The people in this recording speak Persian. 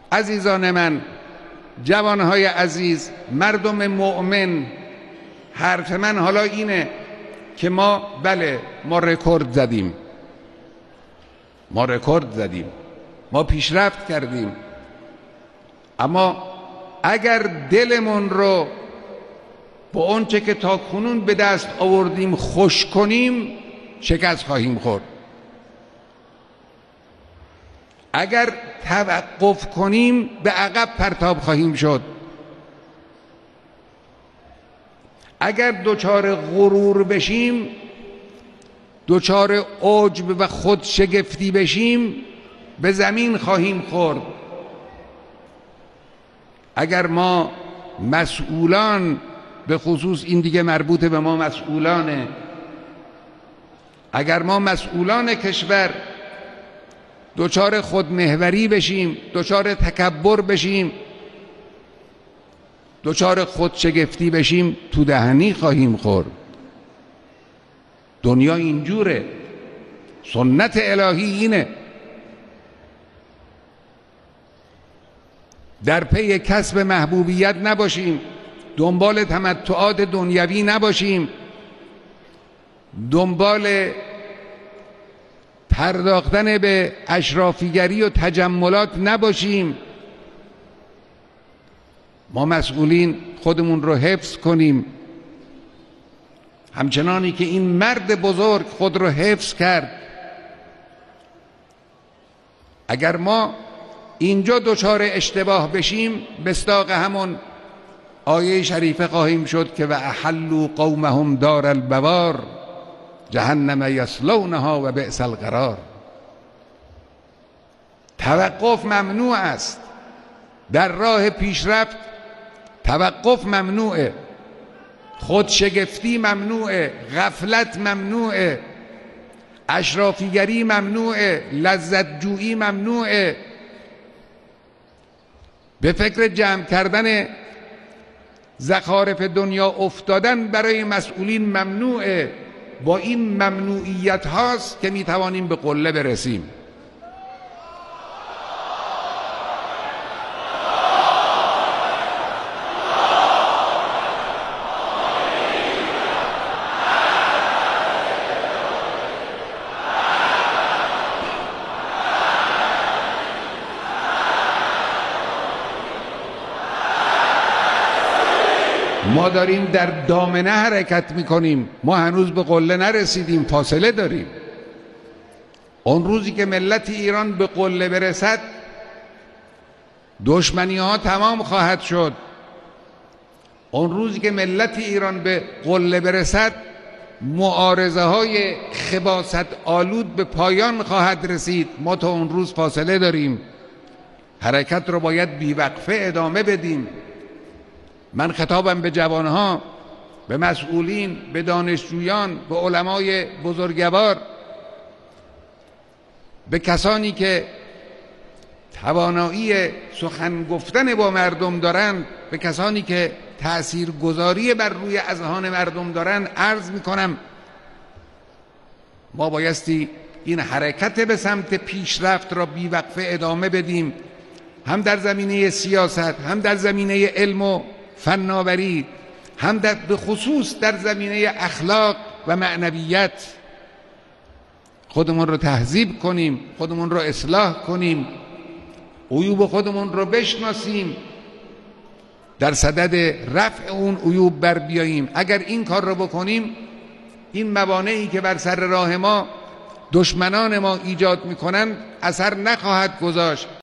عزیزان من، جوانهای عزیز، مردم مؤمن، حرف من حالا اینه که ما رکورد زدیم، ما پیشرفت کردیم، اما اگر دلمون رو با اونچه که تا کنون به دست آوردیم خوش کنیم شکست خواهیم خورد. اگر توقف کنیم به عقب پرتاب خواهیم شد. اگر دچار غرور بشیم، دچار عجب و خودشگفتی بشیم، به زمین خواهیم خورد. اگر ما مسئولان، به خصوص این دیگه مربوط به ما مسئولانه، اگر ما مسئولان کشور دچار خودمحوری بشیم، دچار تکبر بشیم، دچار خودشگفتی بشیم، تو دهنی خواهیم خورد. دنیا اینجوره، سنت الهی اینه. در پی کسب محبوبیت نباشیم، دنبال تمتعات دنیوی نباشیم، دنبال پرداختن به اشرافیگری و تجملات نباشیم. ما مسئولین خودمون رو حفظ کنیم، همچنانی که این مرد بزرگ خود رو حفظ کرد. اگر ما اینجا دچار اشتباه بشیم، مصداق همون آیه شریفه خواهیم شد که و احلوا قومهم دار البوار جهنم یصلونها و بئس القرار. توقف ممنوع است در راه پیشرفت، توقف ممنوعه، خودشگفتی ممنوعه، غفلت ممنوعه، اشرافیگری ممنوعه، لذت جویی ممنوعه، به فکر جمع کردن زخارف دنیا افتادن برای مسئولین ممنوعه. با این ممنوعیت هاست که میتوانیم به قله برسیم. ما داریم در دامنه حرکت میکنیم، ما هنوز به قله نرسیدیم، فاصله داریم. اون روزی که ملت ایران به قله برسد، دشمنی ها تمام خواهد شد. اون روزی که ملت ایران به قله برسد، معارضه های خباثت آلود به پایان خواهد رسید. ما تا اون روز فاصله داریم، حرکت رو باید بیوقفه ادامه بدیم. من خطابم به جوانها، به مسئولین، به دانشجویان، به علمای بزرگوار، به کسانی که توانایی سخن گفتن با مردم دارند، به کسانی که تأثیرگذاری بر روی اذهان مردم دارند عرض میکنم ما بایستی این حرکت به سمت پیشرفت را بیوقفه ادامه بدیم، هم در زمینه سیاست، هم در زمینه علم و فناوری، هم به خصوص در زمینه اخلاق و معنویت. خودمون رو تهذیب کنیم، خودمون رو اصلاح کنیم، عیوب خودمون رو بشناسیم، در صدد رفع اون عیوب بر بیاییم. اگر این کار رو بکنیم، این موانعی که بر سر راه ما دشمنان ما ایجاد میکنن اثر نخواهد گذاشت.